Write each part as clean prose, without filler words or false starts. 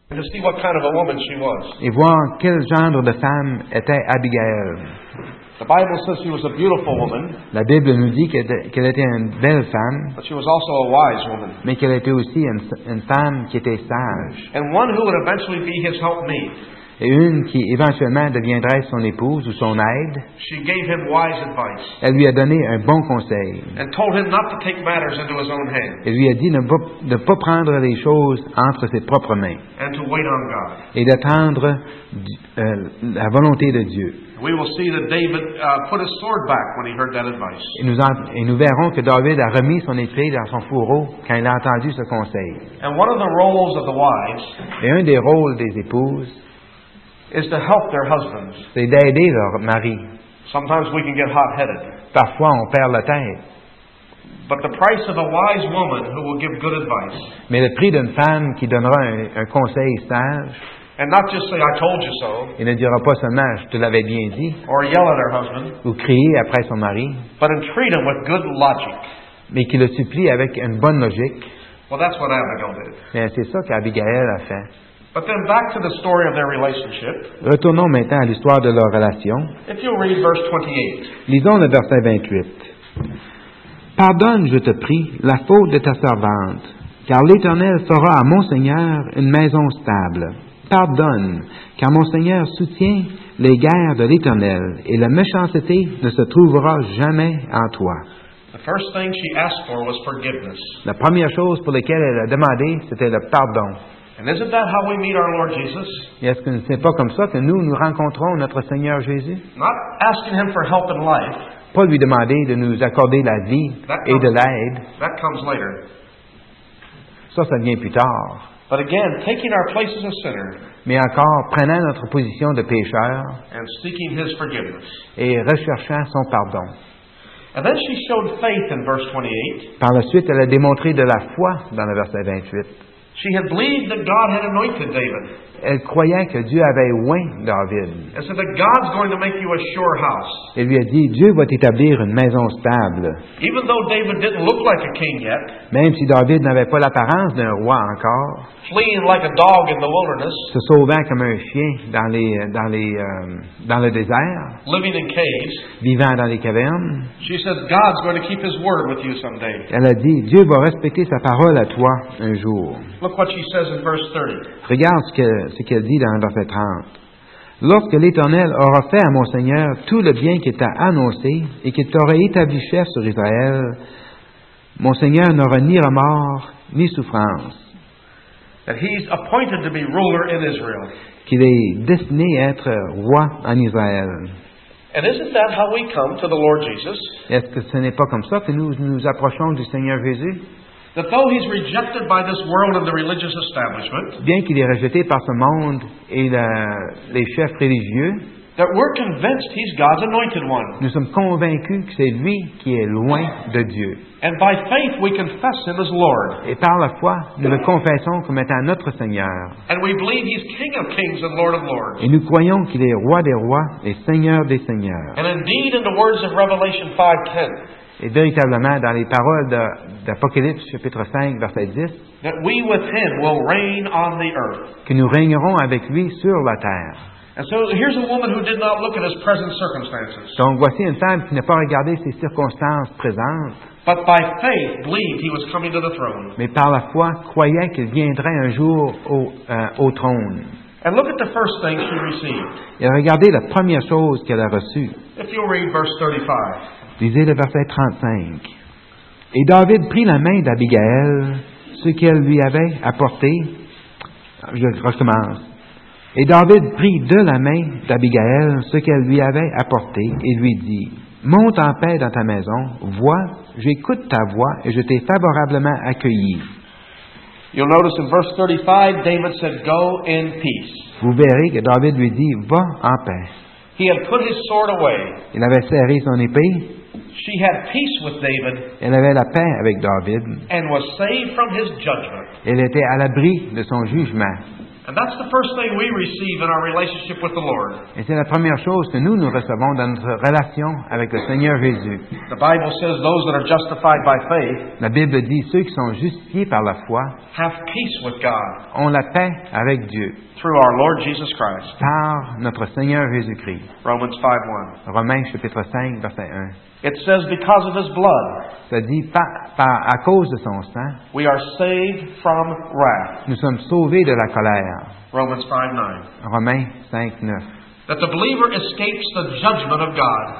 and to see what kind of a woman she was. et voir quel genre de femme était Abigail. The Bible says she was a beautiful woman, La Bible nous dit qu'elle était une belle femme, but she was also a wise woman, mais qu'elle était aussi une femme qui était sage, and one who would eventually be his helpmeet. et une qui éventuellement deviendrait son épouse ou son aide. She gave him wise advice Elle lui a donné un bon conseil. and told him not to take matters into his own hands Elle lui a dit de ne pas prendre les choses entre ses propres mains and to wait on God. et d'attendre la volonté de Dieu. We will see that David put his sword back when he heard that advice. Et nous verrons que David a remis son épée dans son fourreau quand il a entendu ce conseil. And one of the roles of the wives Et un des rôles des épouses, is to help their husbands. c'est d'aider leur mari. Sometimes we can get hot-headed. Parfois, on perd la tête. But the price of a wise woman who will give good advice, Mais le prix d'une femme qui donnera un conseil sage, and not just say, I told you so, et ne dira pas seulement « je te l'avais bien dit or yell at her husband, » ou crier après son mari, but entreat him with good logic. mais qui le supplie avec une bonne logique. Well, that's what Abigail did. Mais c'est ça qu'Abigail a fait. But then back to the story of their relationship. Retournons maintenant à l'histoire de leur relation. If you'll read verse 28. Lisons le verset 28. « Pardonne, je te prie, la faute de ta servante, car l'Éternel fera à mon Seigneur une maison stable. Pardonne, car mon Seigneur soutient les guerres de l'Éternel, et la méchanceté ne se trouvera jamais en toi. » The first thing she asked for was forgiveness. La première chose pour laquelle elle a demandé, c'était le pardon. And isn't that how we meet our Lord Jesus? Et est-ce que ce n'est pas comme ça que nous rencontrons notre Seigneur Jésus? Not asking Him for help in life. Pas lui demander de nous accorder la vie et de l'aide. That comes later. Ça vient plus tard. But again, taking our place as a sinner Mais encore, prenant notre position de pécheur and seeking His forgiveness. et recherchant son pardon. And then she showed faith in verse 28. Par la suite, elle a démontré de la foi dans le verset 28. She had believed that God had anointed David. Elle croyait que Dieu avait oint David. And said that God's going to make you a sure house. Elle lui a dit, Dieu va t'établir une maison stable. Even though David didn't look like a king yet, Même si David n'avait pas l'apparence d'un roi encore, fleeing like a dog in the wilderness, se sauvant comme un chien dans le désert, living in caves, vivant dans les cavernes, she said God's going to keep His word with you someday. elle a dit, Dieu va respecter sa parole à toi un jour. Look what she says in verse 30. Regarde ce qu'elle dit dans le verset 30. Lorsque l'Éternel aura fait à mon Seigneur tout le bien qu'il t'a annoncé et qu'il t'aura établi chef sur Israël, mon Seigneur n'aura ni remords ni souffrance. That He's appointed to be ruler in Israel. Qu'il est destiné à être roi en Israël. And isn't that how we come to the Lord Jesus? Est-ce que ce n'est pas comme ça que nous nous approchons du Seigneur Jésus? That though He's rejected by this world and the religious establishment, Bien qu'il est rejeté par ce monde et les chefs religieux, that we're convinced He's God's anointed one. nous sommes convaincus que c'est lui qui est loin de Dieu. And by faith we confess Him as Lord. Et par la foi, nous le confessons comme étant notre Seigneur. And we believe He's King of kings and Lord of lords. Et nous croyons qu'il est roi des rois et Seigneur des seigneurs. And indeed, in the words of Revelation 5:10, Et véritablement, dans les paroles d'Apocalypse, chapitre 5, verset 10, that we with Him will reign on the earth. que nous régnerons avec lui sur la terre. And so here's a woman who did not look at His present circumstances, Donc voici une femme qui n'a pas regardé ses circonstances présentes, but by faith believed He was coming to the throne. mais par la foi croyait qu'il viendrait un jour au trône. And look at the first thing she received. Et regardez la première chose qu'elle a reçue. If you'll read verse 35. Lisez le verset 35. Et David prit la main d'Abigail, ce qu'elle lui avait apporté. Je recommence. Et David prit de la main d'Abigail ce qu'elle lui avait apporté et lui dit, monte en paix dans ta maison, vois, j'écoute ta voix et je t'ai favorablement accueilli. You'll notice in verse 35, David said, go in peace. Vous verrez que David lui dit, va en paix. He had put his sword away. Il avait serré son épée, She had peace with David elle avait la paix avec David, and was saved from his judgment. elle était à l'abri de son jugement. And that's the first thing we receive in our relationship with the Lord. Et c'est la première chose que nous recevons dans notre relation avec le Seigneur Jésus. The Bible says those that are justified by faith La Bible dit ceux qui sont justifiés par la foi have peace with God ont la paix avec Dieu through our Lord Jesus Christ. par notre Seigneur Jésus-Christ. Romans 5:1. Romains chapitre 5, verset 1. It says because of His blood, Ça dit, à cause de son sang, we are saved from wrath. nous sommes sauvés de la colère. Romans 5:9. Romains 5, 9. That the believer escapes the judgment of God.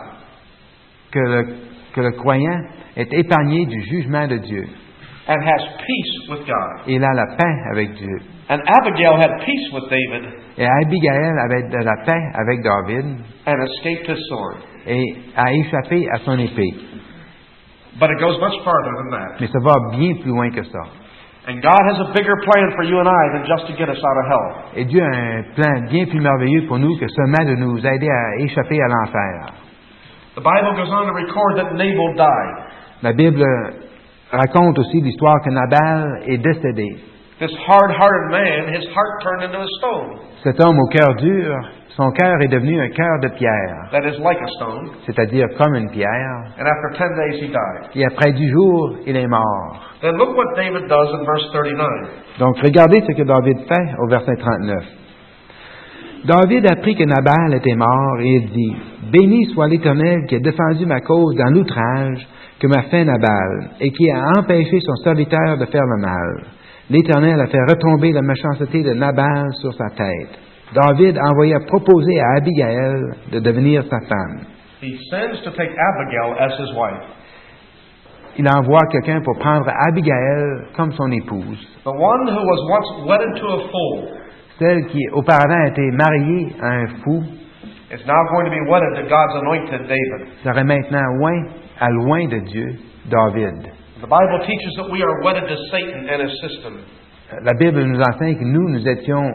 Que le croyant est épargné du jugement de Dieu. And has peace with God. Il a la paix avec Dieu. And Abigail had peace with David. Et Abigail avait de la paix avec David. And escaped his sword. Et a échappé à son épée. But it goes much farther than that. Mais ça va bien plus loin que ça. And God has a bigger plan for you and I than just to get us out of hell. Et Dieu a un plan bien plus merveilleux pour nous que seulement de nous aider à échapper à l'enfer. The Bible goes on to record that Nabal died. La Bible raconte aussi l'histoire que Nabal est décédé. This hard-hearted man, his heart turned into a stone. Cet homme au cœur dur, son cœur est devenu un cœur de pierre, That is like a stone. c'est-à-dire comme une pierre. And after 10 days he died. Et après 10 jours, il est mort. Then look what David does in verse 39. Donc, regardez ce que David fait au verset 39. David apprit que Nabal était mort et il dit, « Béni soit l'Éternel qui a défendu ma cause dans l'outrage que m'a fait Nabal et qui a empêché son serviteur de faire le mal. L'Éternel a fait retomber la méchanceté de Nabal sur sa tête. » David envoya proposer à Abigail de devenir sa femme. He sends to take Abigail as his wife. Il envoie quelqu'un pour prendre Abigail comme son épouse, The one who was once wedded to a fool celle qui auparavant était mariée à un fou, is now going to be wedded to God's anointed David. serait maintenant loin de Dieu, David. The Bible teaches that we are wedded to Satan and his system. La Bible nous enseigne que nous étions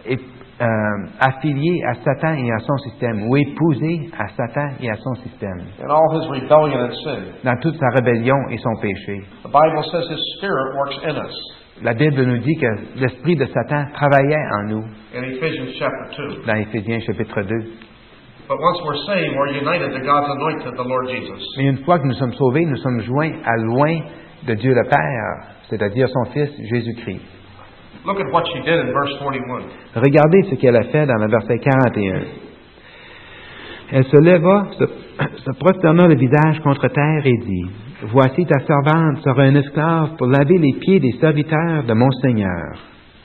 affiliés à Satan et à son système, ou épousés à Satan et à son système, In all his rebellion and sin. dans toute sa rébellion et son péché. The Bible says his spirit works in us. La Bible nous dit que l'esprit de Satan travaillait en nous, In Ephesians chapter 2. dans Éphésiens chapitre 2. But once we're saved, we're united to God's anointed, the Lord Jesus. Mais une fois que nous sommes sauvés, nous sommes joints à loin de Dieu le Père, c'est-à-dire son Fils Jésus-Christ. Look at what she did in verse 41. Regardez ce qu'elle a fait dans le verset 41. Elle se leva, se prosterna le visage contre terre et dit, « Voici ta servante sera un esclave pour laver les pieds des serviteurs de mon Seigneur. »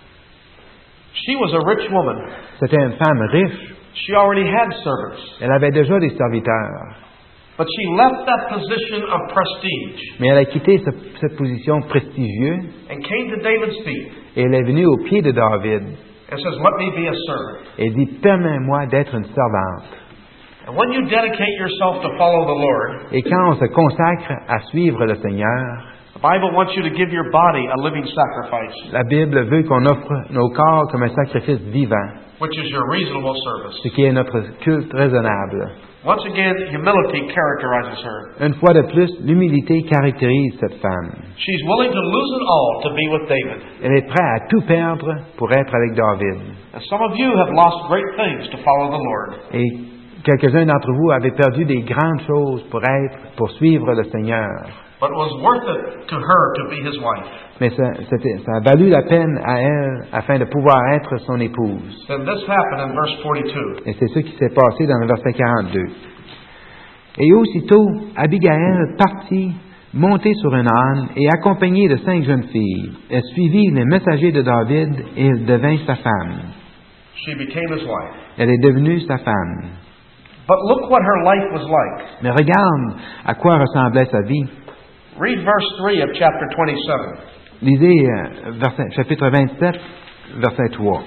She was a rich woman. C'était une femme riche. She already had servants. Elle avait déjà des serviteurs. But she left that position of prestige Mais elle a quitté cette position prestigieuse and came to David's feet et elle est venue au pied de David and says, "Let me be a servant." et dit, « Permets-moi d'être une servante. » And when you dedicate yourself to follow the Lord, Et quand on se consacre à suivre le Seigneur, the Bible wants you to give your body a living sacrifice, la Bible veut qu'on offre nos corps comme un sacrifice vivant, which is your reasonable service. ce qui est notre culte raisonnable. Once again, humility characterizes her. Une fois de plus, l'humilité caractérise cette femme. She's willing to lose it all to be with David. Elle est prête à tout perdre pour être avec David. And some of you have lost great things to follow the Lord. Et quelques-uns d'entre vous avaient perdu des grandes choses pour suivre le Seigneur. But it was worth it to her to be his wife. Mais ça a valu la peine à elle afin de pouvoir être son épouse. Then this happened in verse 42. Et c'est ce qui s'est passé dans le verset 42. Et aussitôt, Abigail partit, montée sur un âne et accompagnée de 5 jeunes filles. Elle suivit les messagers de David et elle devint sa femme. She became his wife. Elle est devenue sa femme. But look what her life was like. Mais regarde à quoi ressemblait sa vie. Read verse 3 of chapter 27. Lisez chapitre 27, verset 3.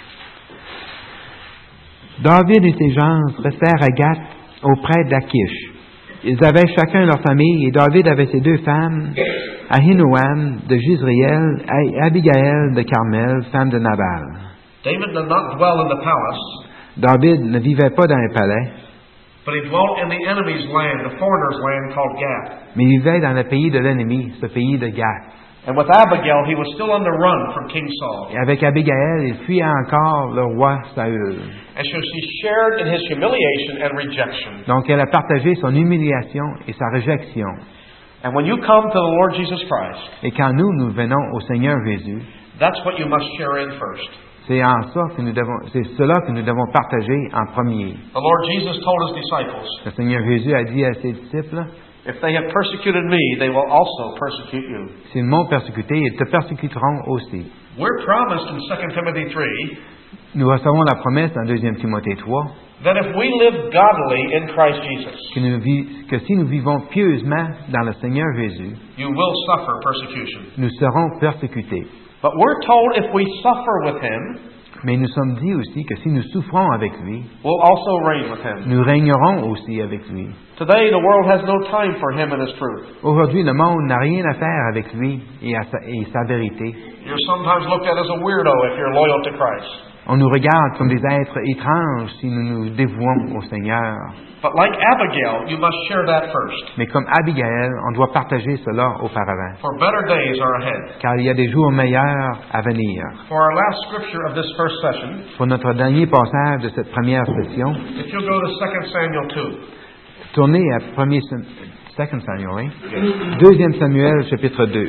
David et ses gens restèrent à Gath auprès d'Achish. Ils avaient chacun leur famille et David avait ses 2 femmes, Ahinoam de Jizriel et Abigail de Carmel, femme de Nabal. David did not dwell in the palace, David ne vivait pas dans un palais, but he dwelt in the enemy's land, the foreigner's land called Gath. mais il vivait dans le pays de l'ennemi, ce pays de Gath. And with Abigail, he was still on the run from King Saul. Et avec Abigail, il fuyait encore le roi Saül. And so she shared in his humiliation and rejection. Donc, elle a partagé son humiliation et sa réjection. And when you come to the Lord Jesus Christ, Et quand nous venons au Seigneur Jésus, that's what you must share in first. c'est cela que nous devons partager en premier. The Lord Jesus told his disciples, Le Seigneur Jésus a dit à ses disciples, if they have persecuted me, they will also persecute you. s'ils m'ont persécuté, ils te persécuteront aussi. We're promised in 2 Timothy 3 Nous recevons la promesse dans 2 Timothée 3 that if we live godly in Christ Jesus, que si nous vivons pieusement dans le Seigneur Jésus, you will suffer persecution. nous serons persécutés. But we're told if we suffer with him, Mais nous sommes dit aussi que si nous souffrons avec lui, we'll also reign with him. nous régnerons aussi avec lui. Today, the world has no time for him and his truth. Aujourd'hui, le monde n'a rien à faire avec lui et sa vérité. You're sometimes looked at as a weirdo if you're loyal to Christ. On nous regarde comme des êtres étranges si nous nous dévouons au Seigneur. But like Abigail, you must share that first. Mais comme Abigail, on doit partager cela auparavant. For better days are ahead. Car il y a des jours meilleurs à venir. For our last scripture of this first session, Pour notre dernier passage de cette première session, if you'll go to 2 Samuel 2. tournez à 2 Samuel, hein? 2 Samuel, chapitre 2.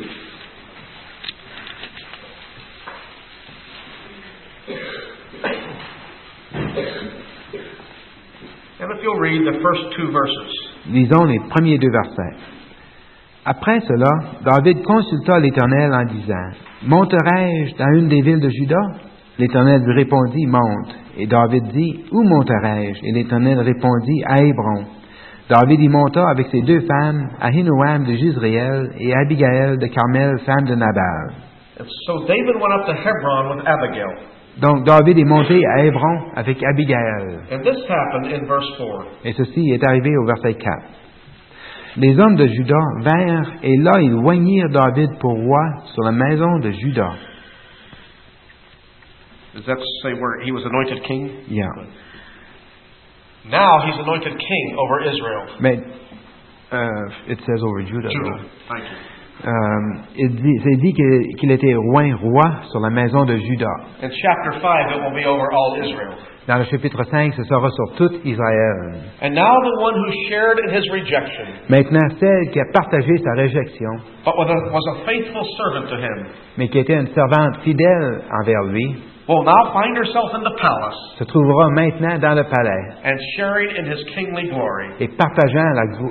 And if you'll read the first 2 verses. Lisons les premiers 2 versets. Après cela, David consulta l'Éternel en disant, « Monterai-je dans une des villes de Juda? » L'Éternel lui répondit, « Monte. » Et David dit, « Où monterai-je? » Et l'Éternel répondit, « À Hébron. » David y monta avec ses 2 femmes, Ahinoam de Jizréel et Abigail de Carmel, femme de Nabal. And so David went up to Hebron with Abigail. Donc David est monté à Hébron avec Abigail. And this happened in verse 4. Et ceci est arrivé au verset 4. Les hommes de Juda vinrent, et là ils oignirent David pour roi sur la maison de Juda. Does that say where he was anointed king? Yeah. Now he's anointed king over Israel. Mais, it says over Judah. Judah. Thank you. C'est dit qu'il était roi sur la maison de Juda. In chapter 5, it will be over all Israel. Dans le chapitre 5, ce sera sur tout Israël. And now the one who shared in his rejection, Maintenant, celle qui a partagé sa réjection, but was a faithful servant to him, mais qui était une servante fidèle envers lui, will now find herself in the palace se trouvera maintenant dans le palais and sharing in his kingly glory. et partageant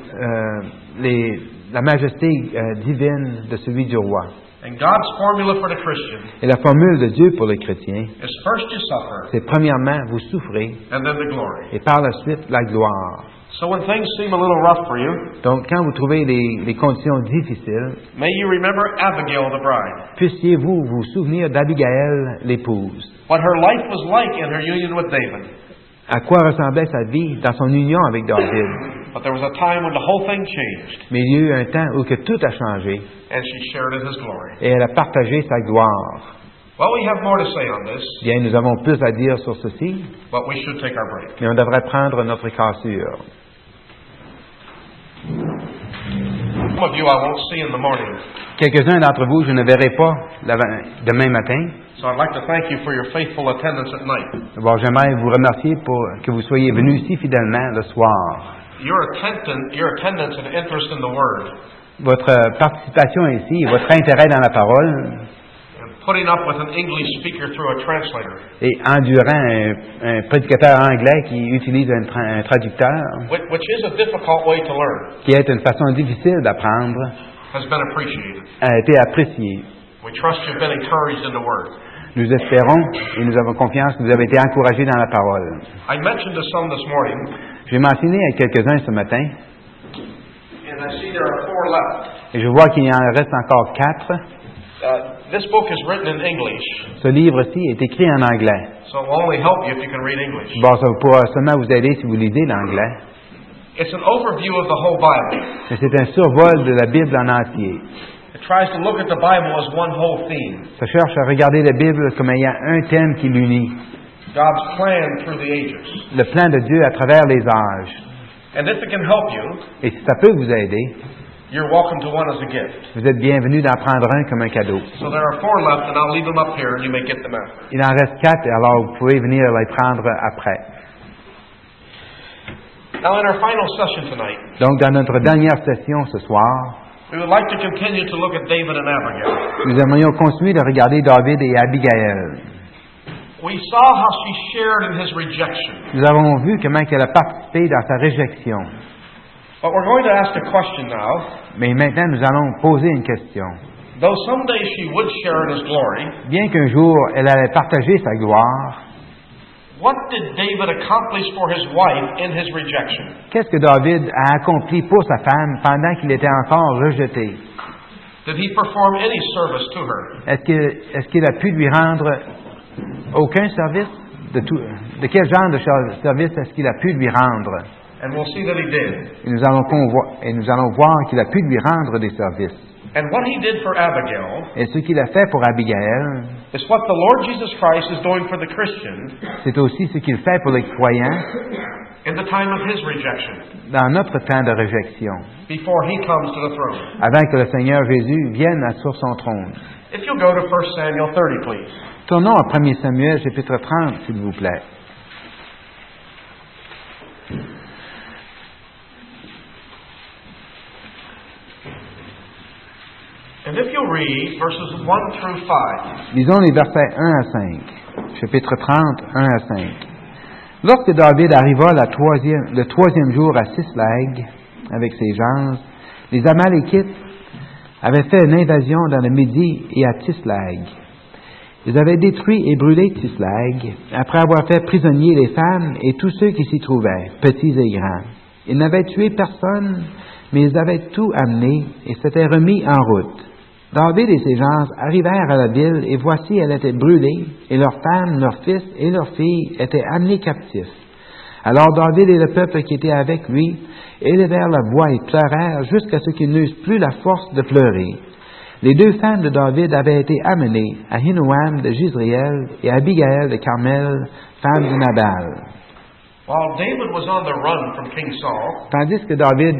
la majesté divine de celui du roi. And God's formula for the Christian Et la formule de Dieu pour les chrétiens, is first you suffer, c'est premièrement, vous souffrez, and then the glory. et par la suite, la gloire. So when things seem a little rough for you, Donc, quand vous trouvez les conditions difficiles, may you remember Abigail the bride, puissiez-vous vous souvenir d'Abigail, l'épouse. what her life was like in her union with David. À quoi ressemblait sa vie dans son union avec David. But there was a time when the whole thing changed, Mais il y a eu un temps où que tout a changé, and she shared in his glory. et elle a partagé sa gloire. Well, we have more to say on this, Bien, nous avons plus à dire sur ceci, but we should take our break. mais on devrait prendre notre cassure. Some of you I won't see in the morning, Quelques-uns d'entre vous, je ne verrai pas demain matin. so I'd like to thank you for your faithful attendance at night. D'abord, j'aimerais vous remercier pour que vous soyez venus si fidèlement le soir. Your attendance and interest in the Word, Votre participation ici, votre intérêt dans la parole, and putting up with an English speaker through a translator, et endurant un prédicateur anglais qui utilise un traducteur, which is a difficult way to learn, qui est une façon difficile d'apprendre, has been appreciated. a été apprécié. We trust you've been encouraged in the Word. Nous espérons et nous avons confiance que vous avez été encouragés dans la parole. I mentioned to some this morning, J'ai mentionné à quelques-uns ce matin, and I see there are 4 left. et je vois qu'il y en reste encore 4. This book is written in English, Ce livre-ci est écrit en anglais. so it will only help you if you can read English. Bon, ça pourra seulement vous aider si vous lisez l'anglais. It's an overview of the whole Bible. Mais c'est un survol de la Bible en entier. It tries to look at the Bible as one whole theme, Ça cherche à regarder la Bible comme ayant un thème qui l'unit. God's plan through the ages. Le plan de Dieu à travers les âges. And if it can help you, Et si ça peut vous aider, You're welcome to one as a gift. Vous êtes bienvenus d'en prendre un comme un cadeau. So there are 4 left, and I'll leave them up here, and you may get them after. Il en reste 4, et alors vous pouvez venir les prendre après. Now, in our final session tonight, Donc, dans notre dernière session ce soir, we would like to continue to look at David and Abigail. nous aimerions continuer de regarder David et Abigail. We saw how she shared in his rejection. Nous avons vu comment elle a participé dans sa réjection. But we're going to ask a question now. Mais maintenant, nous allons poser une question. Though someday she would share in his glory, Bien qu'un jour, elle allait partager sa gloire, what did David accomplish for his wife in his rejection? qu'est-ce que David a accompli pour sa femme pendant qu'il était encore rejeté? Did he perform any service to her? Est-ce qu'il a pu lui rendre aucun service? De quel genre de service est-ce qu'il a pu lui rendre? And we'll see that he did. Et nous allons voir qu'il a pu lui rendre des services. And what he did for Abigail Et ce qu'il a fait pour Abigail, is what the Lord Jesus Christ is doing for the Christian c'est aussi ce qu'il fait pour les croyants in the time of his rejection, dans notre temps de réjection, before he comes to the throne. avant que le Seigneur Jésus vienne sur son trône. If you'll go to 1 Samuel 30, please. Tournons à 1 Samuel, chapitre 30, s'il vous plaît. And if you'll read verses 1 through 5. Lisons les versets 1 à 5. Chapitre 30, 1 à 5. Lorsque David arriva le troisième jour à Sislag avec ses gens, les Amalékites avaient fait une invasion dans le Midi et à Tislag. Ils avaient détruit et brûlé Tislag, après avoir fait prisonniers les femmes et tous ceux qui s'y trouvaient, petits et grands. Ils n'avaient tué personne, mais ils avaient tout amené et s'étaient remis en route. David et ses gens arrivèrent à la ville, et voici, elle était brûlée, et leurs femmes, leurs fils et leurs filles étaient amenés captifs. Alors David et le peuple qui était avec lui élevèrent la voix et pleurèrent jusqu'à ce qu'ils n'eussent plus la force de pleurer. Les 2 femmes de David avaient été amenées, Ahinoam de Jizréel et Abigail de Carmel, femme de Nabal. While David was on the run from King Saul, Tandis que David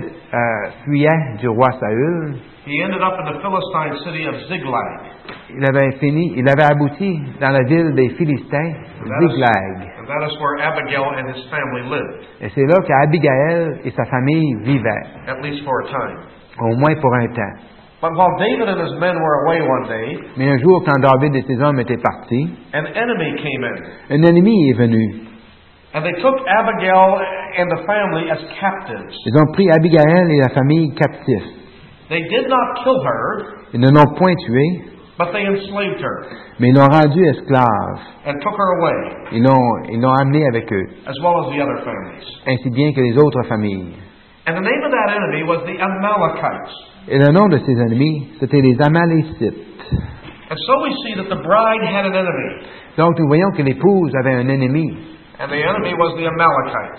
fuyait du roi Saül, he ended up in the Philistine city of Ziklag. il avait abouti dans la ville des Philistins, Ziklag. And that is where Abigail and his family lived, Et c'est là qu'Abigail et sa famille vivaient, at least for a time. au moins pour un temps. But while David and his men were away one day, Mais un jour, quand David et ses hommes étaient partis, an enemy came in. un ennemi est venu. And they took Abigail and the family as captives. Ils ont pris Abigail et la famille captifs. They did not kill her, Ils ne l'ont point tuée, but they enslaved her mais ils l'ont rendue esclave. and took her away, Ils l'ont amenée avec eux, as well as the other families. ainsi bien que les autres familles. And the name of that enemy was the Amalekites. Et le nom de ces ennemis, c'était les Amalécites. And so we see that the bride had an enemy, Donc nous voyons que l'épouse avait un ennemi, and the enemy was the Amalekites.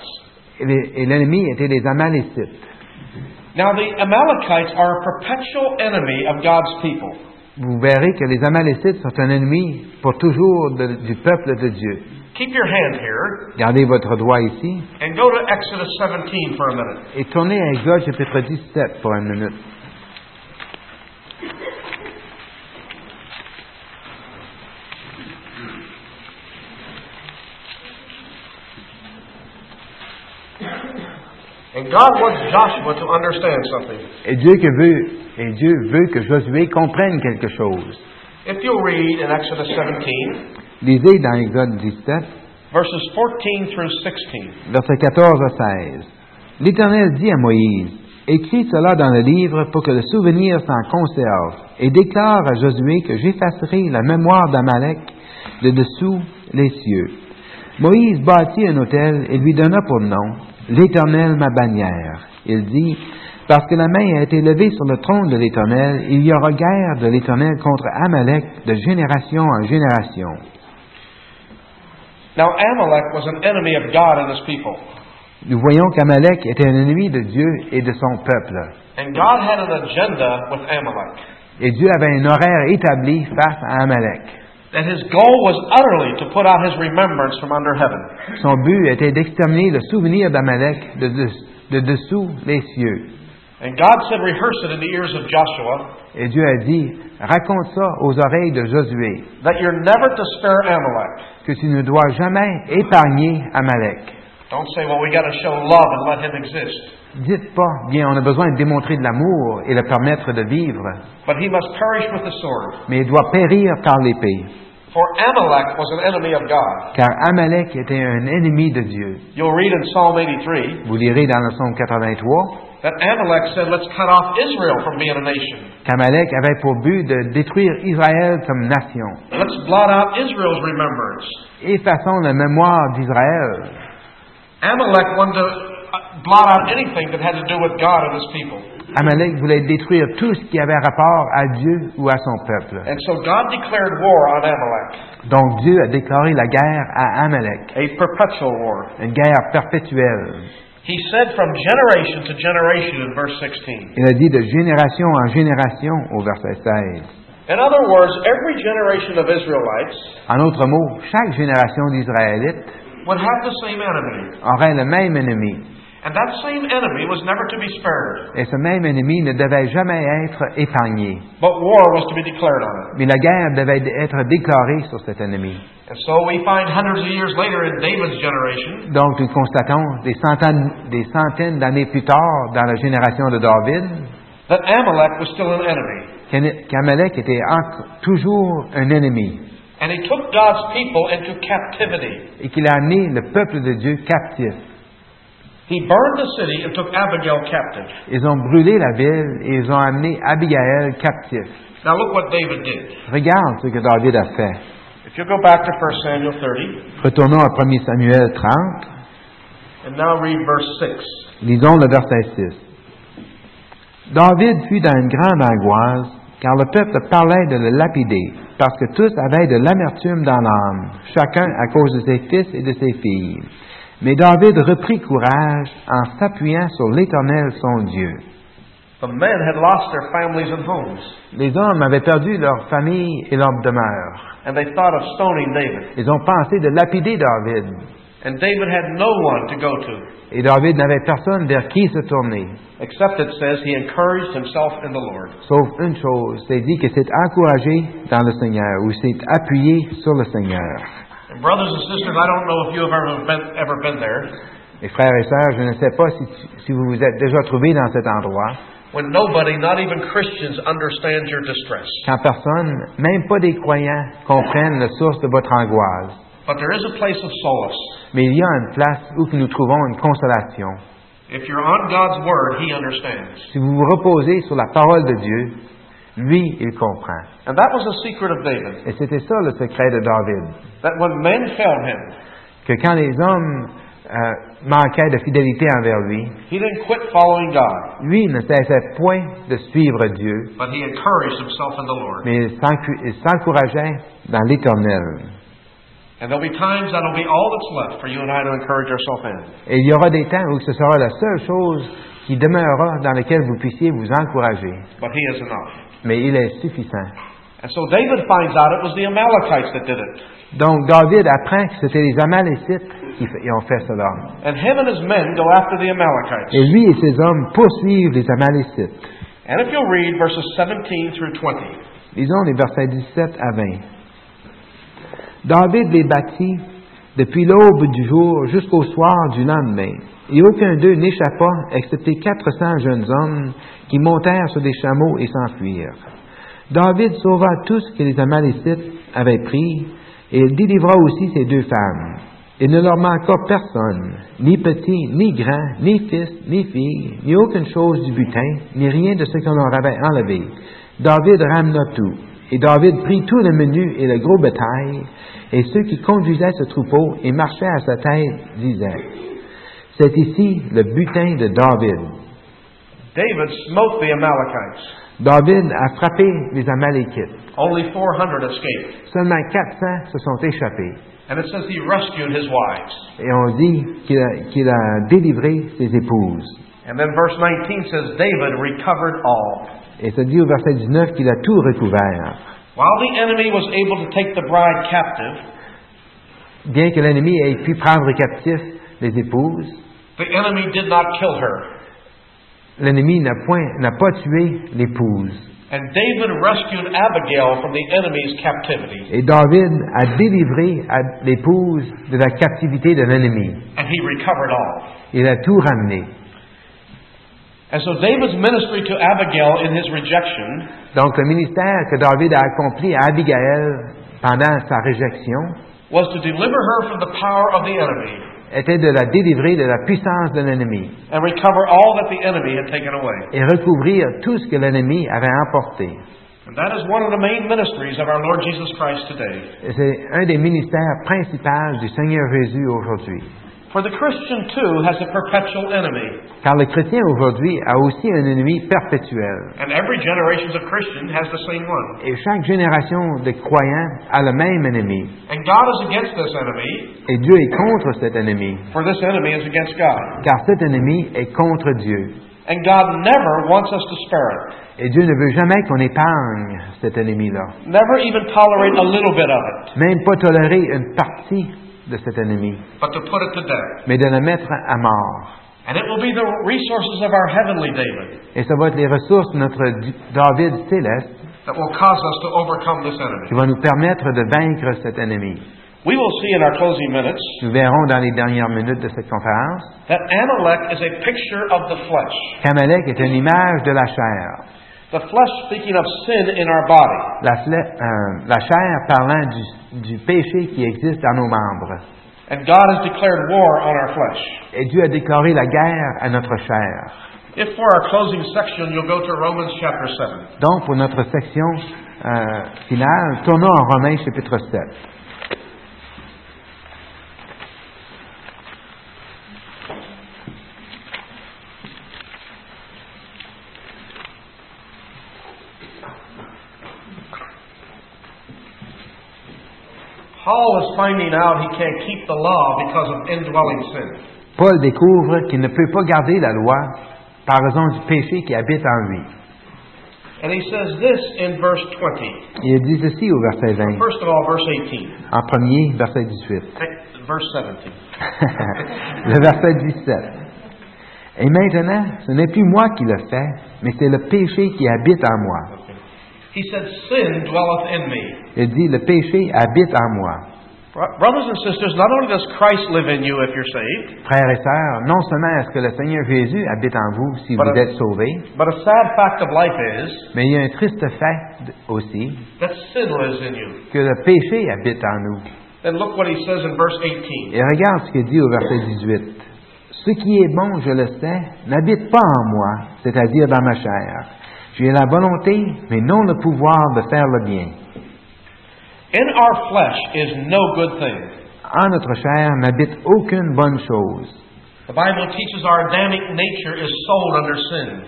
et l'ennemi était les Amalécites. Now, the Amalekites are a perpetual enemy of God's people. Vous verrez que les Amalécites sont un ennemi pour toujours du peuple de Dieu. Keep your hand here Gardez votre doigt ici and go to Exodus 17 for a minute. et tournez à Exode chapitre 17 pour une minute. And God wants Joshua to understand something. Et Dieu veut que Josué comprenne quelque chose. If you'll read in Exodus 17, Lisez dans Exode 17, verses 14 through 16. versets 14 à 16. L'Éternel dit à Moïse, « Écris cela dans le livre pour que le souvenir s'en conserve, et déclare à Josué que j'effacerai la mémoire d'Amalek de dessous les cieux. » Moïse bâtit un autel et lui donna pour nom « L'Éternel ma bannière ». Il dit, « Parce que la main a été levée sur le trône de l'Éternel, il y aura guerre de l'Éternel contre Amalek de génération en génération. » Now, Amalek was an enemy of God and his people. Nous voyons qu'Amalek était un ennemi de Dieu et de son peuple. And God had an agenda with Amalek. Et Dieu avait un horaire établi face à Amalek. That his goal was utterly to put out his remembrance from under heaven. Son but était d'exterminer le souvenir d'Amalek de dessous les cieux. And God said, rehearse it in the ears of Joshua, Et Dieu a dit, raconte ça aux oreilles de Josué, that you're never to spare Amalek. que tu ne dois jamais épargner Amalek. Don't say, well, we got to show love and let him exist. Dites pas, bien, on a besoin de démontrer de l'amour et le permettre de vivre, But he must perish with the sword. mais il doit périr par l'épée, For Amalek was an enemy of God. car Amalek était un ennemi de Dieu. You'll read in Psalm 83 Vous lirez dans le psaume 83 that Amalek said, let's cut off Israel from being a nation. qu'Amalek avait pour but de détruire Israël comme nation. Let's blot out Israel's remembrance. Effaçons la mémoire d'Israël. Amalek wanted to blot out anything that had to do with God and His people. Amalek voulait détruire tout ce qui avait rapport à Dieu ou à son peuple. And so God declared war on Amalek, Donc Dieu a déclaré la guerre à Amalek, a perpetual war. une guerre perpétuelle. He said from generation to generation in verse 16. Il a dit de génération en génération au verset 16. In other words, every generation of Israelites En d'autres mots, chaque génération d'Israélites would have the same enemy. aurait le même ennemi. And that same enemy was never to be spared. Et ce même ennemi ne devait jamais être épargné. But war was to be declared on it. Mais la guerre devait être déclarée sur cet ennemi. And so we find hundreds of years later in David's generation Donc nous constatons des centaines d'années plus tard dans la génération de David that Amalek was still an enemy. qu'Amalek était toujours un ennemi And he took God's people into captivity. et qu'il a amené le peuple de Dieu captif. He burned the city and took Abigail captive. Ils ont brûlé la ville et ils ont amené Abigail captif. Now look what David did. Regarde ce que David a fait. If you go back to 1 Samuel 30 Retournons à 1 Samuel 30. and now read verse 6. Lisons le verset 6. David fut dans une grande angoisse, car le peuple parlait de le lapider, parce que tous avaient de l'amertume dans l'âme, chacun à cause de ses fils et de ses filles. Mais David reprit courage en s'appuyant sur l'Éternel son Dieu. The men had lost their families and homes, Les hommes avaient perdu leur famille et leur demeure. and they thought of stoning David. Ils ont pensé de lapider David. And David had no one to go to, Et David n'avait personne vers qui se tourner. except it says he encouraged himself in the Lord. Sauf une chose, c'est dit que c'est encouragé dans le Seigneur, ou c'est appuyé sur le Seigneur. And brothers and sisters, I don't know if you have ever been there, Mes frères et sœurs, je ne sais pas si vous vous êtes déjà trouvés dans cet endroit, when nobody, not even Christians, understands your distress. quand personne, même pas des croyants, comprennent la source de votre angoisse. But there is a place of solace. Mais il y a une place où nous trouvons une consolation. If you're on God's Word, He understands. Si vous vous reposez sur la parole de Dieu, lui, il comprend. And that was the secret of David. Et c'était ça le secret de David. That when men failed him, Que quand les hommes manquaient de fidélité envers lui, he didn't quit following God, lui ne cessait point de suivre Dieu, but he encouraged himself in the Lord. mais il s'encourageait dans l'Éternel. And there'll be times that'll be all that's left for you and I to encourage ourselves in. Et il y aura des temps où ce sera la seule chose qui demeurera dans laquelle vous puissiez vous encourager. But He is enough. Mais il est suffisant. And so David finds out it was the Amalekites that did it. Donc David apprend que c'était les Amalécites qui ont fait cela. And him and his men go after the Amalekites. Et lui et ses hommes poursuivent les Amalécites. And if you'll read verses 17 through 20, Lisons les versets 17 à 20. David les battit depuis l'aube du jour jusqu'au soir du lendemain, et aucun d'eux n'échappa, excepté 400 jeunes hommes qui montèrent sur des chameaux et s'enfuirent. David sauva tout ce que les Amalécites avaient pris, et il délivra aussi ses 2 femmes. Il ne leur manqua personne, ni petit, ni grand, ni fils, ni fille, ni aucune chose du butin, ni rien de ce qu'on leur avait enlevé. David ramena tout. Et David prit tout le menu et le gros bétail, et ceux qui conduisaient ce troupeau et marchaient à sa tête disaient, « C'est ici le butin de David. » David smote the Amalekites. David a frappé les Amalécites. Only 400 escaped. Seulement 400 se sont échappés. And it says he rescued his wives. Et on dit qu'il a délivré ses épouses. And then verse 19 says David recovered all. Et ça dit au verset 19 qu'il a tout recouvert. While the enemy was able to take the bride captive, Bien que l'ennemi ait pu prendre captif les épouses, the enemy did not kill her. l'ennemi n'a pas tué l'épouse. And David rescued Abigail from the enemy's captivity. Et David a délivré l'épouse de la captivité de l'ennemi. And he recovered all. Il a tout ramené. And so David's ministry to Abigail in his rejection Donc le ministère que David a accompli à Abigail pendant sa réjection was to deliver her from the power of the enemy était de la délivrer de la puissance de l'ennemi and recover all that the enemy had taken away. et recouvrir tout ce que l'ennemi avait emporté. And that is one of the main ministries of our Lord Jesus Christ today. Et c'est un des ministères principaux du Seigneur Jésus aujourd'hui. For the Christian too has a perpetual enemy. Car le chrétien aujourd'hui a aussi un ennemi perpétuel. And every generation of Christian has the same one. Et chaque génération de croyants a le même ennemi. And God is against this enemy. Et Dieu est contre cet ennemi. For this enemy is against God. Car cet ennemi est contre Dieu. And God never wants us to spare it. Et Dieu ne veut jamais qu'on épargne cet ennemi-là. Never even tolerate a little bit of it. Même pas tolérer une partie de cet ennemi, But to put it to death. mais de le mettre à mort. And it will be the resources of our heavenly David Et ça va être les ressources de notre David céleste that will cause us to overcome this qui enemy. vont nous permettre de vaincre cet ennemi. We will see in our closing minutes Nous verrons dans les dernières minutes de cette conférence that Amalek is a picture of the flesh. qu'Amalek est une image de la chair. The flesh speaking of sin in our body. La chair parlant du péché qui existe dans nos membres. And God has declared war on our flesh. Et Dieu a déclaré la guerre à notre chair. If for our closing section you'll go to Romans chapter 7. Donc, pour notre section finale, tournons en Romains chapitre 7. Paul is finding out he can't keep the law because of indwelling sin. Paul découvre qu'il ne peut pas garder la loi par raison du péché qui habite en lui. And he says this in verse 20. Il dit ceci au verset 20. First of all, verse 18. En premier, verset 18. Verse 17. Le verset 17. Et maintenant, ce n'est plus moi qui le fais, mais c'est le péché qui habite en moi. He said, sin dwelleth in me. Il dit, le péché habite en moi. Brothers and sisters, not only does Christ live in you if you're saved, Frères et sœurs, non seulement est-ce que le Seigneur Jésus habite en vous si vous êtes sauvés, but a sad fact of life is mais il y a un triste fait aussi that sin lives in you. que le péché habite en nous. And look what he says in verse 18. Et regarde ce qu'il dit au verset 18. Ce qui est bon, je le sais, n'habite pas en moi, c'est-à-dire dans ma chair. J'ai la volonté, mais non le pouvoir de faire le bien. In our flesh is no good thing. En notre chair n'habite aucune bonne chose. The Bible teaches our Adamic nature is sold under sin.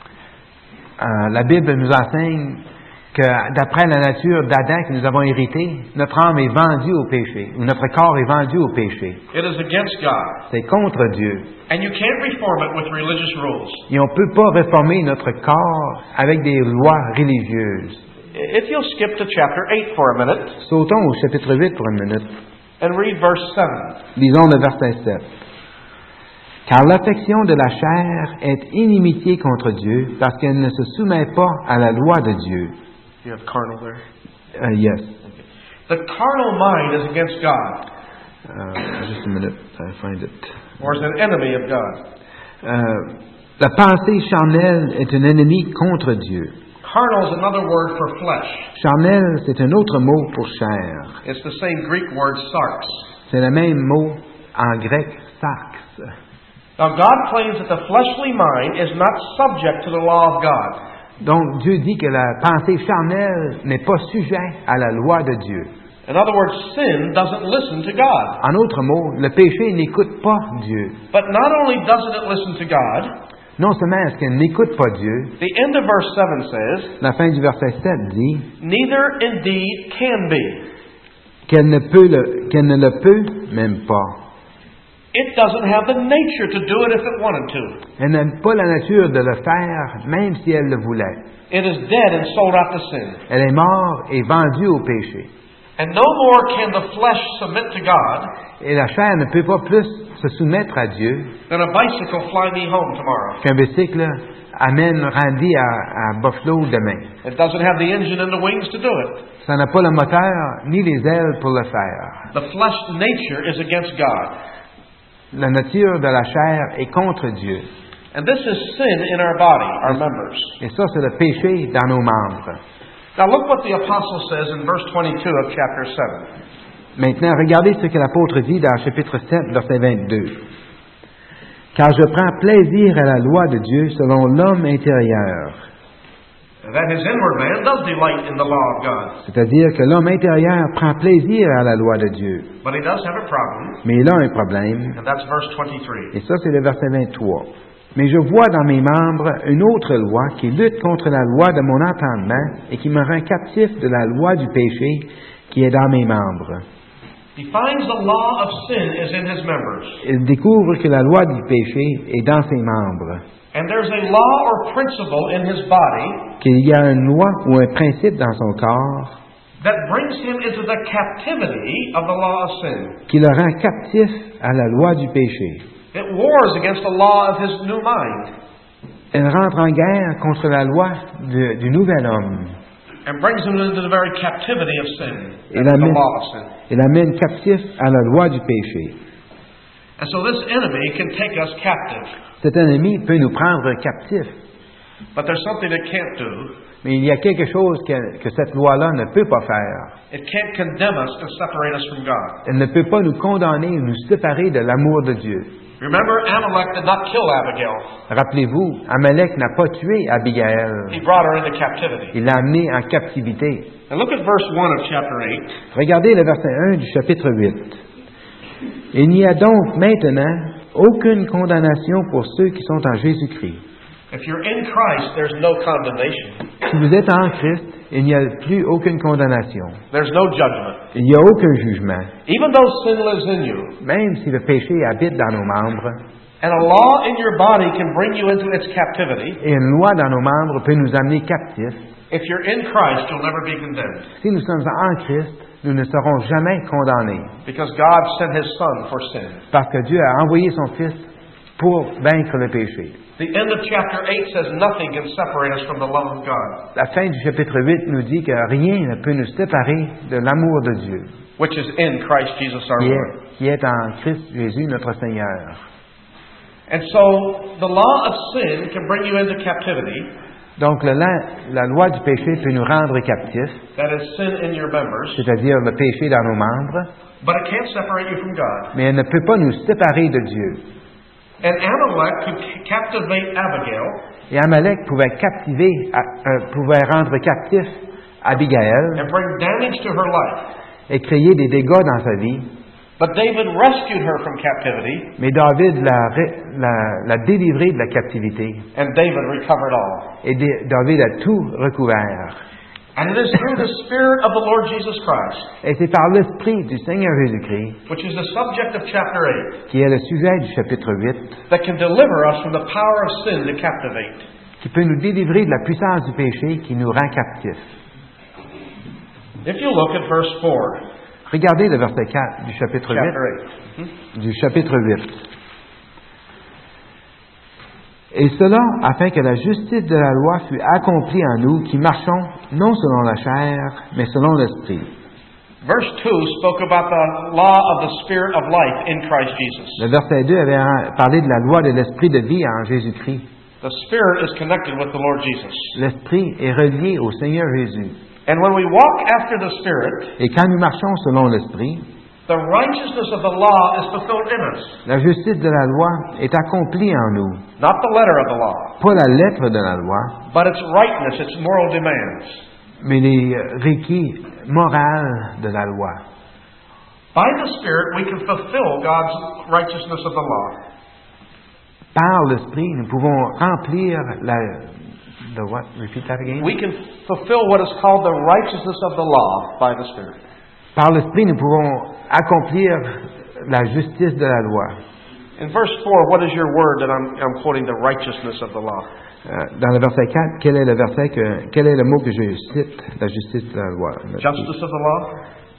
La Bible nous enseigne que d'après la nature d'Adam que nous avons héritée, notre âme est vendue au péché, ou notre corps est vendu au péché. It is against God. C'est contre Dieu. And you can't reform it with religious rules. Et on ne peut pas réformer notre corps avec des lois religieuses. If you'll skip to chapter 8 for a minute Sautons au chapitre 8 pour une minute. and read verse 7. Lisons le verset 7. Car l'affection de la chair est inimitié contre Dieu, parce qu'elle ne se soumet pas à la loi de Dieu. You have carnal there? Yes. The carnal mind is against God, Just a minute, I find it. or is an enemy of God. La pensée charnelle est un ennemi contre Dieu. Carnal is another word for flesh. Charnel, c'est un autre mot pour chair. It's the same Greek word sarx. C'est le même mot en grec, sarx. Now God claims that the fleshly mind is not subject to the law of God. Donc, Dieu dit que la pensée charnelle n'est pas sujet à la loi de Dieu. In other words, sin doesn't listen to God. En d'autres mots, le péché n'écoute pas Dieu. But not only doesn't it listen to God, Non seulement est-ce qu'elle n'écoute pas Dieu, the end of verse 7 says, la fin du verset 7 dit neither indeed can be. qu'elle ne le peut même pas. It doesn't have the nature to do it if it wanted to. Elle n'a pas la nature de le faire, même si elle le voulait. It is dead and sold out to sin. Elle est morte et vendue au péché. And no more can the flesh submit to God Et la chair ne peut pas plus se soumettre à Dieu than a bicycle fly me home tomorrow. qu'un bicycle amène Randy à Buffalo demain. It doesn't have the engine and the wings to do it. Ça n'a pas le moteur ni les ailes pour le faire. The flesh nature is against God. La nature de la chair est contre Dieu. And this is sin in our body, our members. Et ça, c'est le péché dans nos membres. Now look what the apostle says in verse 22 of chapter 7. Maintenant, regardez ce que l'apôtre dit dans chapitre 7, verset 22. Car je prends plaisir à la loi de Dieu selon l'homme intérieur. That his inward man does delight in the law of God. C'est-à-dire que l'homme intérieur prend plaisir à la loi de Dieu. But he does have a problem, Mais il a un problème, and that's verse 23. et ça, c'est le verset 23. Mais je vois dans mes membres une autre loi qui lutte contre la loi de mon entendement et qui me rend captif de la loi du péché qui est dans mes membres. He finds the law of sin is in his members. Il découvre que la loi du péché est dans ses membres. And there's a law or principle in his body Qu'il y a une loi ou un principe dans son corps that brings him into the captivity of the law of sin. qui le rend captif à la loi du péché. It wars against the law of his new mind Elle rentre en guerre contre la loi du nouvel homme. and brings him into the very captivity of sin. Et That's the law of sin. l'amène captif à la loi du péché. And so this enemy can take us captive. Cet ennemi peut nous prendre captifs. But there's something it can't do. Mais il y a quelque chose que cette loi-là ne peut pas faire. It can't condemn us and separate us from God. Elle ne peut pas nous condamner ou nous séparer de l'amour de Dieu. Remember, Amalek did not kill Abigail. Rappelez-vous, Amalek n'a pas tué Abigail. He brought her into captivity. Il l'a amenée en captivité. And look at verse 1 of chapter 8. Regardez le verset 1 du chapitre 8. Il n'y a donc maintenant aucune condamnation pour ceux qui sont en Jésus-Christ. If you're in Christ, there's no condemnation. Si vous êtes en Christ, il n'y a plus aucune condamnation. There's no judgment. Il n'y a aucun jugement. Even though sin lives in you, Même si le péché habite dans nos membres, and a law in your body can bring you into its captivity, et une loi dans nos membres peut nous amener captifs, if you're in Christ, you'll never be condemned. si nous sommes en Christ, nous ne serons jamais condamnés. Because God sent His Son for sin. Parce que Dieu a envoyé son Fils pour vaincre le péché. The end of chapter 8 says nothing can separate us from the love of God, La fin du chapitre 8 nous dit que rien ne peut nous séparer de l'amour de Dieu, which is in Christ Jesus our Lord. qui est en Christ Jésus notre Seigneur. And so, the law of sin can bring you into captivity. Donc la loi du péché peut nous rendre captifs, That is sin in your members. c'est-à-dire le péché dans nos membres, But it can't separate you from God. mais elle ne peut pas nous séparer de Dieu. And Amalek could captivate Abigail, Et Amalek pouvait pouvait rendre captif Abigail and bring damage to her life. et créer des dégâts dans sa vie. But David rescued her from captivity, Mais David l'a délivré de la captivité. and David recovered all. Et David a tout recouvert. And it is through the Spirit of the Lord Jesus Christ, Et c'est par l'Esprit du Seigneur Jésus-Christ, which is the subject of chapter 8, qui est le sujet du chapitre 8, that can deliver us from the power of sin to captivate. qui peut nous délivrer de la puissance du péché qui nous rend captifs. If you look at verse 4, Regardez le verset 4 du chapitre chapter 8. Du chapitre 8. Et cela afin que la justice de la loi fût accomplie en nous qui marchons non selon la chair, mais selon l'esprit. 8. Verse 2 spoke about the law of the Spirit of life in Christ Jesus. Le verset 2 avait parlé de la loi de l'esprit de vie en Jésus-Christ. The Spirit is connected with the Lord Jesus. L'esprit est relié au Seigneur Jésus. And when we walk after the Spirit, Et quand nous marchons selon l'esprit, the righteousness of the law is fulfilled in us. la justice de la loi est accomplie en nous. Not the letter of the law, Pas la lettre de la loi, but its rightness, its moral demands. mais les requis moraux de la loi. By the Spirit, we can fulfill God's righteousness of the law. Par l'esprit, nous pouvons remplir the what? Repeat that again. We can fulfill what is called the righteousness of the law by the Spirit. Par l'esprit, nous pouvons accomplir la justice de la loi. In verse 4, what is your word that I'm quoting, the righteousness of the law? Dans le verset 4, quel est le mot que je cite, la justice de la loi? Justice of the law?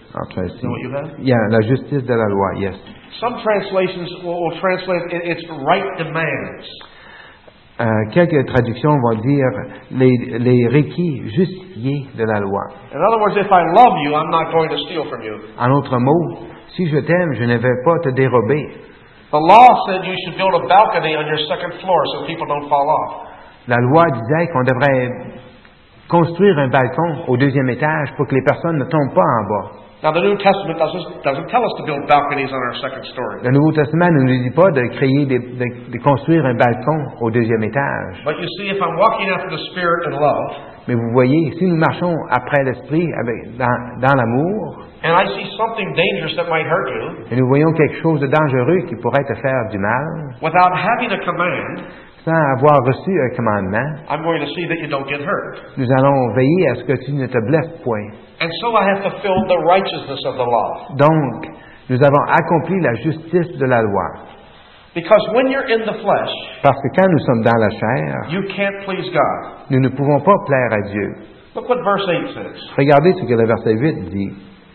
entre Is that what you have? il y a la justice de la loi, yes. Some translations will translate it's right demands. Quelques traductions vont dire les requis justifiés de la loi. In other words, if I love you, I'm not going to steal from you. En d'autres mots, si je t'aime, je ne vais pas te dérober. The law said you should build a balcony on your second floor so people don't fall off. La loi disait qu'on devrait construire un balcon au deuxième étage pour que les personnes ne tombent pas en bas. Now, the New Testament doesn't tell us to build balconies on our second story. Le Nouveau Testament ne nous dit pas de créer, de construire un balcon au deuxième étage. But you see, if I'm walking after the Spirit in love, Mais vous voyez, si nous marchons après l'Esprit dans l'amour, and I see something dangerous that might hurt you, et nous voyons quelque chose de dangereux qui pourrait te faire du mal, without having a command, sans avoir reçu un commandement, I'm going to see that you don't get hurt. nous allons veiller à ce que tu ne te blesses point. And so I have fulfilled the righteousness of the law. Donc, nous avons accompli la justice de la loi. Because when you're in the flesh, Parce que quand nous sommes dans la chair, you can't please God. nous ne pouvons pas plaire à Dieu. Look what verse 8 says. Regardez ce que le verset 8 dit.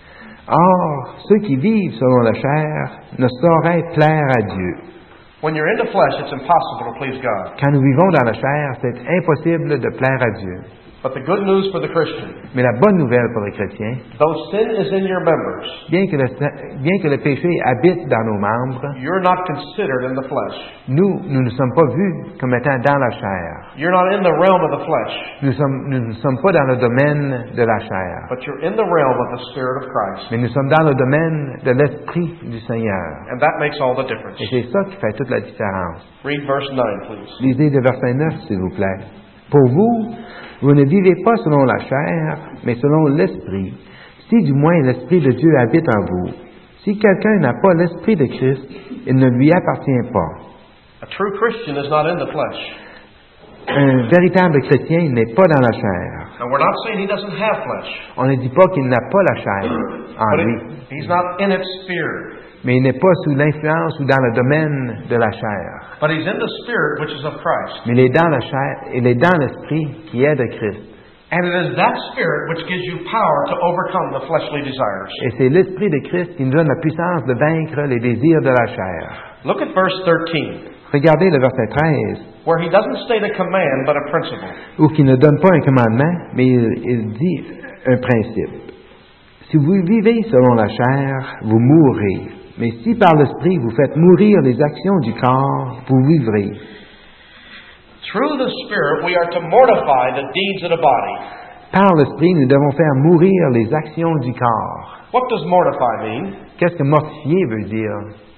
Or, ceux qui vivent selon la chair ne sauraient plaire à Dieu. When you're in the flesh, it's impossible to please God. Quand nous vivons dans la chair, c'est impossible de plaire à Dieu. But the good news for the Christian, Mais la bonne nouvelle pour les chrétiens, though sin is in your members, bien que le péché habite dans nos membres, you're not considered in the flesh. nous ne sommes pas vus comme étant dans la chair. You're not in the realm of the flesh, Nous ne sommes pas dans le domaine de la chair, but you're in the realm of the Spirit of Christ. mais nous sommes dans le domaine de l'Esprit du Seigneur. And that makes all the difference. Et c'est ça qui fait toute la différence. Read verse 9, please. Lisez le verset 9, s'il vous plaît. Pour vous, vous ne vivez pas selon la chair, mais selon l'Esprit, si du moins l'Esprit de Dieu habite en vous. Si quelqu'un n'a pas l'Esprit de Christ, il ne lui appartient pas. A true Christian is not in the flesh. Un véritable chrétien n'est pas dans la chair. Now, we're not saying he doesn't have flesh, On ne dit pas qu'il n'a pas la chair en lui, he's not in its sphere. mais il n'est pas sous l'influence ou dans le domaine de la chair. But he's in the Spirit, which is of Christ. Mais il est dans la chair, il est dans l'Esprit qui est de Christ. And it is that Spirit which gives you power to overcome the fleshly desires. Et c'est l'Esprit de Christ qui nous donne la puissance de vaincre les désirs de la chair. Look at verse 13, Regardez le verset 13, where he doesn't state a command, but a principle. où il ne donne pas un commandement, mais il dit un principe. Si vous vivez selon la chair, vous mourrez. Mais si par l'Esprit vous faites mourir les actions du corps, vous vivrez. Through the Spirit, we are to mortify the deeds of the body. Par l'Esprit, nous devons faire mourir les actions du corps. What does mortify mean? Qu'est-ce que mortifier veut dire?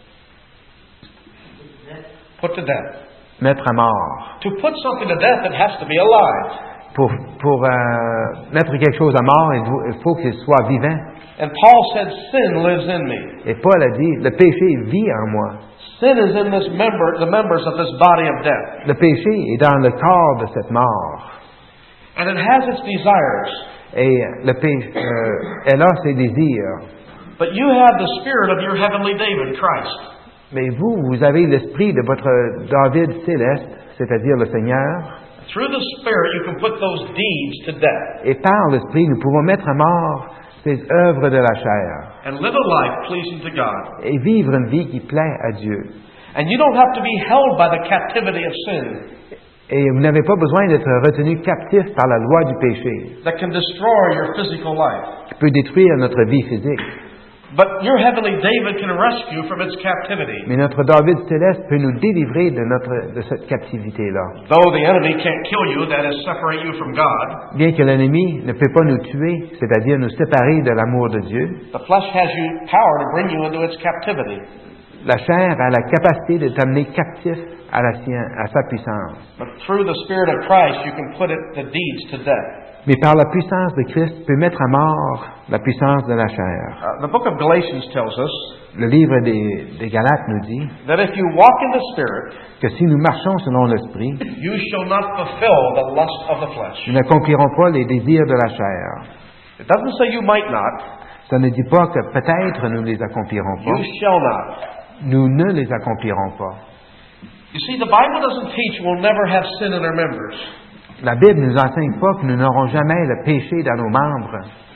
Put to death. Mettre à mort. To put something to death, it has to be alive. Pour mettre quelque chose à mort, il faut qu'il soit vivant. And Paul said, sin lives in me. Et Paul a dit, le péché vit en moi. Sin is in the members of this body of death. Le péché est dans le corps de cette mort. And it has its desires. Et le péché, elle a ses désirs. But you have the spirit of your heavenly David, Christ. Mais vous avez l'esprit de votre David céleste, c'est-à-dire le Seigneur. Through the Spirit, you can put those deeds to death. Et par l'esprit, nous pouvons mettre à mort ces œuvres de la chair. And live a life pleasing to God. Et vivre une vie qui plaît à Dieu. And you don't have to be held by the captivity of sin Et vous n'avez pas besoin d'être retenu captif par la loi du péché, that can destroy your physical life. qui peut détruire notre vie physique. But your heavenly David can rescue from its captivity. Mais notre David céleste peut nous délivrer de cette captivité-là. Though the enemy can't kill you, that is, separate you from God, Bien que l'ennemi ne peut pas nous tuer, c'est-à-dire nous séparer de l'amour de Dieu, the flesh has you power to bring you into its captivity. la chair a la capacité de t'amener captif à sa puissance. But through the Spirit of Christ, you can put the deeds to death. Mais par la puissance de Christ, peut mettre à mort la puissance de la chair. The book of Galatians tells us Le livre des Galates nous dit that if you walk in the Spirit, que si nous marchons selon l'Esprit, you shall not fulfill the lust of the flesh. nous n'accomplirons pas les désirs de la chair. It doesn't say you might not. Ça ne dit pas que peut-être nous ne les accomplirons You pas. shall not. Nous ne les accomplirons pas. You see, the Bible doesn't teach we'll never have sin in our members. La Bible ne nous enseigne pas que nous n'aurons jamais le péché dans nos membres.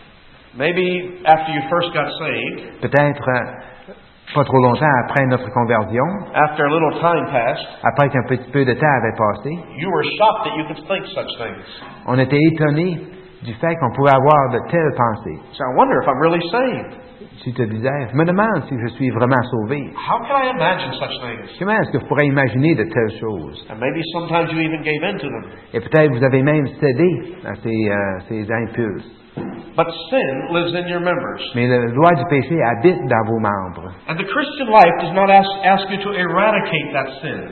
Maybe after you first got saved, Peut-être pas trop longtemps après notre conversion, after a little time passed, après qu'un petit peu de temps avait passé, you were shocked that you could think such things. on était étonnés du fait qu'on pouvait avoir de telles pensées. So I wonder if I'm really saved. Tu te disais, je me demande si je suis vraiment sauvé. How can I imagine such things? Comment est-ce que je pourrais imaginer de telles choses? And maybe sometimes you even gave in to them. Et peut-être vous avez même cédé à ces impulses. But sin lives in your members. Mais la loi du péché habite dans vos membres. And the Christian life does not ask you to eradicate that sin.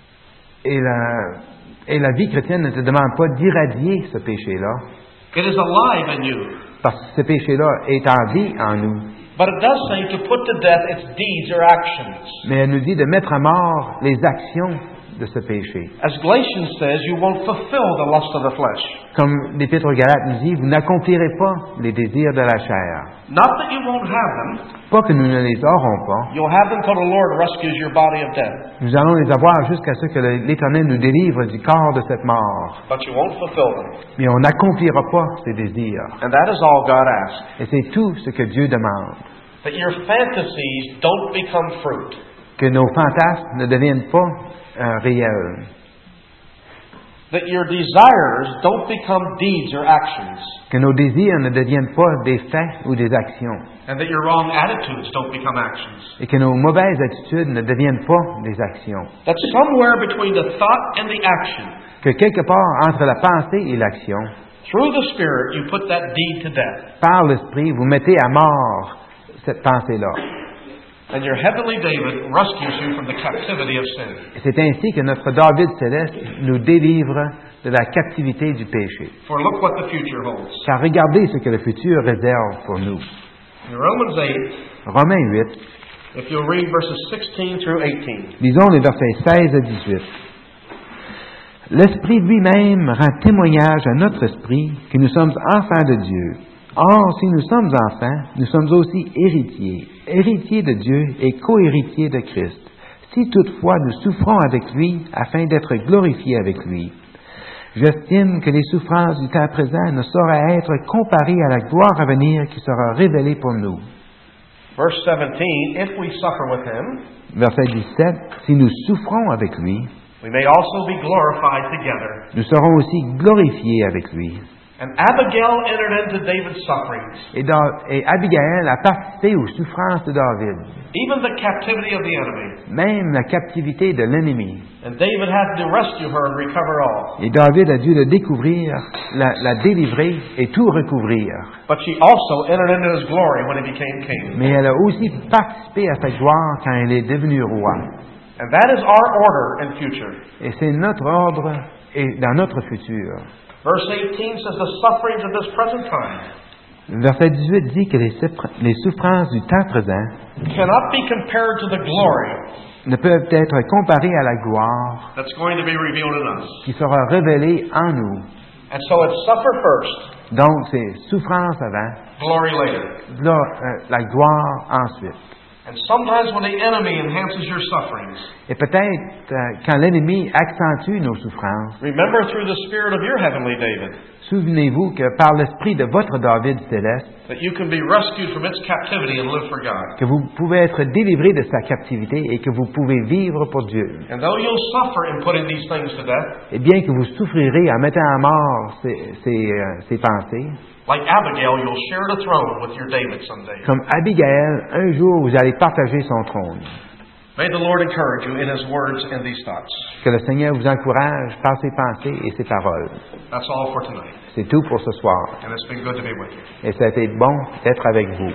Et la vie chrétienne ne te demande pas d'irradier ce péché-là, It is alive in you. parce que ce péché-là est en vie en nous. But it does say to put to death its deeds or actions. Mais elle nous dit de mettre à mort les actions de ce péché. As Galatians says, you won't fulfill the lust of the flesh. Comme l'Épître aux Galates nous dit, vous n'accomplirez pas les désirs de la chair. Not that you won't have them. Pas que nous ne les aurons pas. You'll have them till the Lord rescues your body of death. Nous allons les avoir jusqu'à ce que l'Éternel nous délivre du corps de cette mort. But you won't fulfill them. Mais on n'accomplira pas ces désirs. And that is all God asks. Et c'est tout ce que Dieu demande. That your fantasies don't become fruit. Que nos fantasmes ne deviennent pas réels. That your desires don't become deeds or actions. Que nos désirs ne deviennent pas des faits ou des actions. And that your wrong attitudes don't become actions. Et que nos mauvaises attitudes ne deviennent pas des actions. That somewhere between the thought and the action, Que quelque part entre la pensée et l'action, through the Spirit, you put that deed to death. par l'Esprit, vous mettez à mort cette pensée-là. And your heavenly David rescues you from the captivity of sin. Et c'est ainsi que notre David céleste nous délivre de la captivité du péché. For look what the future holds. Car regardez ce que le futur réserve pour nous. In Romans 8, Romains 8, if you'll read verses 16 through 18. lisons les versets 16 à 18. L'Esprit lui-même rend témoignage à notre esprit que nous sommes enfants de Dieu. Or, si nous sommes enfants, nous sommes aussi héritiers, héritiers de Dieu et co-héritiers de Christ, si toutefois nous souffrons avec lui afin d'être glorifiés avec lui. J'estime que les souffrances du temps présent ne sauraient être comparées à la gloire à venir qui sera révélée pour nous. Verse 17, if we suffer with him, Verset 17, si nous souffrons avec lui, we may also be glorified together. nous serons aussi glorifiés avec lui. And Abigail entered into David's sufferings, Et Abigail a participé aux souffrances de David, even the captivity of the enemy. même la captivité de l'ennemi. And David had to rescue her and recover all. Et David a dû le découvrir, la délivrer et tout recouvrir. But she also entered into his glory when he became king. Mais elle a aussi participé à sa gloire quand elle est devenue roi. And that is our order and future. Et c'est notre ordre et dans notre futur. Verse 18 says the sufferings of this present time Verset 18 dit que les souffrances du temps présent cannot be compared to the glory ne peuvent être comparées à la gloire that's going to be revealed in us. qui sera révélée en nous. And so it's suffer first, Donc, c'est souffrance avant, glory later. la gloire ensuite. And sometimes when the enemy enhances your sufferings, Et peut-être quand l'ennemi accentue nos souffrances, remember through the spirit of your heavenly David souvenez-vous que par l'esprit de votre David céleste, that you can be rescued from its captivity and live for God. que vous pouvez être délivré de sa captivité et que vous pouvez vivre pour Dieu. And though you'll suffer in putting these things to death, Et bien que vous souffrirez en mettant à mort ces pensées, like Abigail, you'll share the throne with your David someday. comme Abigail, un jour vous allez partager son trône. May the Lord encourage you in His words and these thoughts. Que le Seigneur vous encourage par ses pensées et ses paroles. That's all for tonight. C'est tout pour ce soir. And it's been good to be with you. Et ça a été bon d'être avec vous.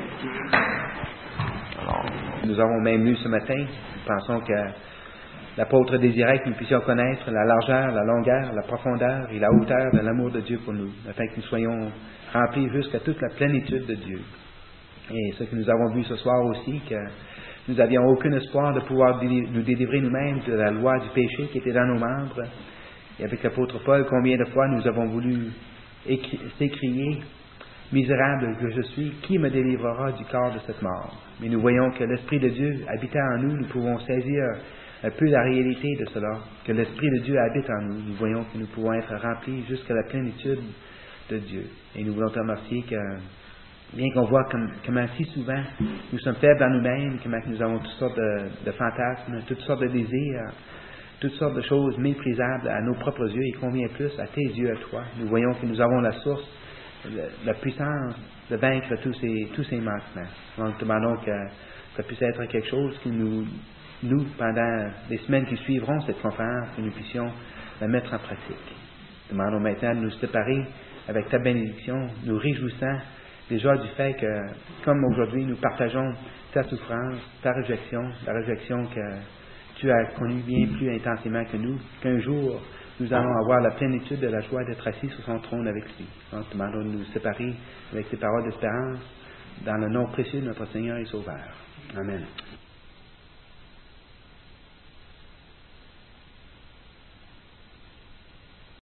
Alors, nous avons même lu ce matin, nous pensons que l'apôtre désirait que nous puissions connaître la largeur, la longueur, la profondeur et la hauteur de l'amour de Dieu pour nous, afin que nous soyons remplis jusqu'à toute la plénitude de Dieu. Et ce que nous avons vu ce soir aussi, que nous n'avions aucun espoir de pouvoir nous délivrer nous-mêmes de la loi du péché qui était dans nos membres. Et avec l'apôtre Paul, combien de fois nous avons voulu s'écrier « Misérable que je suis, qui me délivrera du corps de cette mort ?» Mais nous voyons que l'Esprit de Dieu habitant en nous, nous pouvons saisir un peu la réalité de cela, que l'Esprit de Dieu habite en nous. Nous voyons que nous pouvons être remplis jusqu'à la plénitude de Dieu. Et nous voulons te remercier que Bien qu'on voit comment si souvent nous sommes faibles en nous-mêmes, comment nous avons toutes sortes de fantasmes, toutes sortes de désirs, toutes sortes de choses méprisables à nos propres yeux, il convient plus à tes yeux, à toi. Nous voyons que nous avons la source, la puissance de vaincre tous ces manquements. Donc, nous demandons que ça puisse être quelque chose qui nous, pendant les semaines qui suivront cette conférence, que nous puissions la mettre en pratique. Nous demandons maintenant de nous séparer avec ta bénédiction, nous réjouissant déjà du fait que, comme aujourd'hui, nous partageons ta souffrance, ta réjection, la réjection que tu as connue bien plus intensément que nous, qu'un jour, nous allons avoir la plénitude de la joie d'être assis sur son trône avec lui. Donc, nous demandons de nous séparer avec tes paroles d'espérance, dans le nom précieux de notre Seigneur et Sauveur. Amen.